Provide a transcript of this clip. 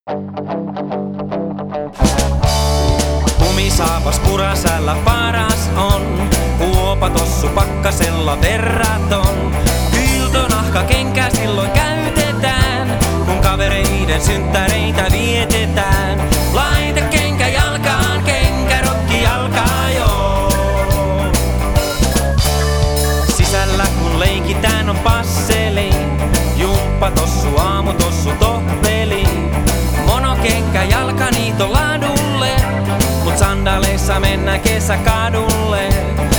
Kumisaapas Kurasäällä paras on, kuopatossu pakkasella verraton. Kyyltönahka kenkä silloin käytetään, kun kavereiden synttäreitä vietetään. Laita kenkä jalkaan, kenkärokki jalkaa joo. Sisällä kun leikitään on passeli, jumppatossu, aamutossu, toppeli. Monokenkä jalkaniito ladulle, mut sandaleissa mennään kesäkadulle.